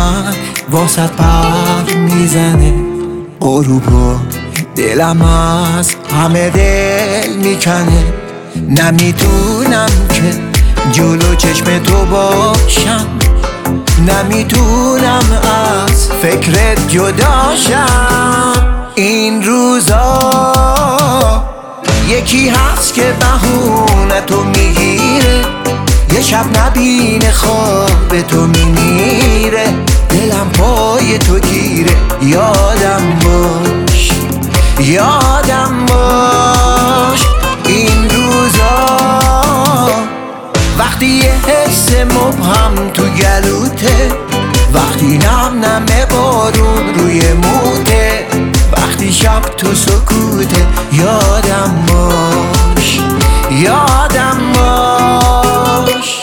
من واسط پر میزنه غروبو دلم از همه دل میکنه. نمیتونم که جلو چشم تو باشم، نمیتونم از فکرت جداشم. این روزا یکی هست که بهونه تو میگیره، یه شب نبینه خواب تو میمیره. دلم پای تو گیره، یادم باش یادم باش. این روزا وقتی یه حس مبهم تو گلوته، وقتی نم نم بارون روی موته، وقتی شب تو سکوته. یادم باش یادم باش.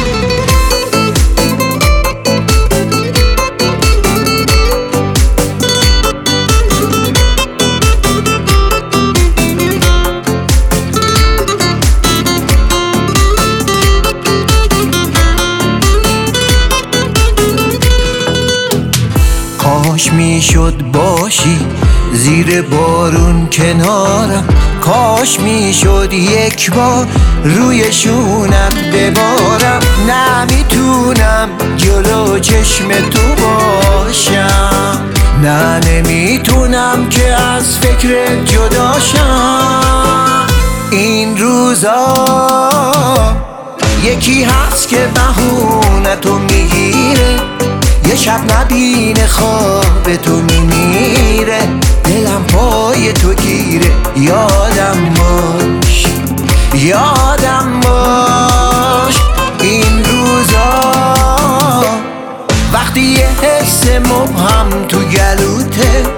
کاش میشد باشی زیر بارون کنارم، کاش میشد یک بار روی شونت ببارم. نمیتونم جلو چشم تو باشم، نه نمیتونم که از فکر جداشم. این روزا یکی هست که بهونه تو میگیره، یه شب نبینه خواب تو میمیره. دلم پای تو گیره، یادم باش یادم باش. این روزا وقتی یه حس مبهم تو گلوته،